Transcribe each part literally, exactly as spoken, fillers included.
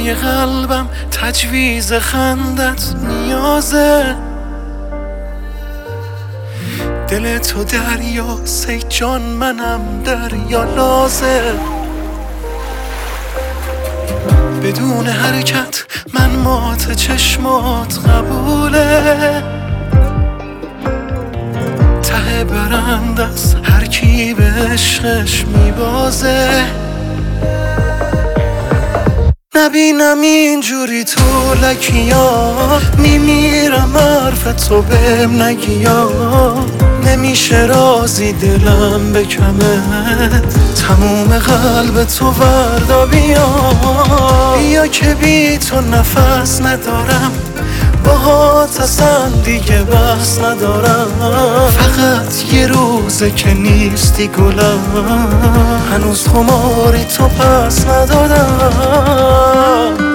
دریای قلبم تجویز خندت نیازه. دل تو دریا سی جان منم دریا لازه. بدون حرکت من مات چشمات قبوله. ته برند از هر کی به عشقش میبازه. نبینم اینجوری تو لکیا میمیرم حرف تو بهم نگیا. نمیشه رازی دلم به کمت تموم قلب تو وردا بیا. بیا که بی تو نفس ندارم باهات اصلا دیگه بحث ندارم. فقط یه روزه که نیستی گلم هنوز خماری تو پس ندادم.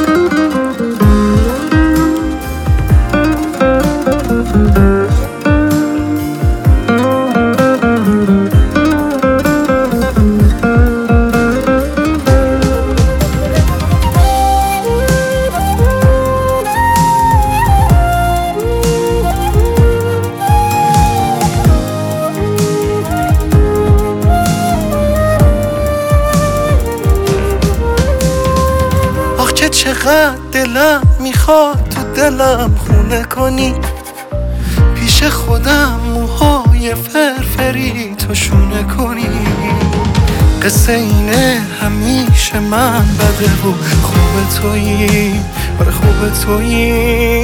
که چقدر دلم میخواد تو دلم خونه کنی. پیش خودم موهای فرفری تو شونه کنی. قصه اینه همیشه من بده و خوب تویی. آره خوب تویی.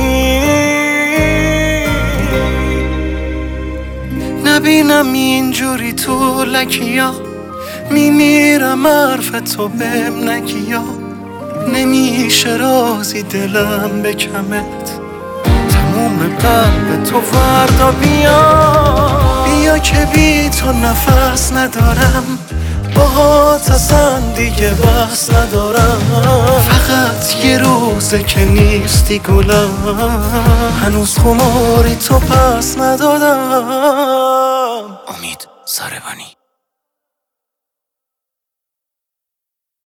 نبینم اینجوری تو لکیا میمیرم حرف تو بهم نگیا. نمیشه رازی دلم به کمت تموم قلب تو فردا بیا. بیا که بی تو نفس ندارم باهات اصلا دیگه بحث ندارم. فقط یه روزه که نیستی گلم هنوز خماری تو پس ندادم. امید ساربانی.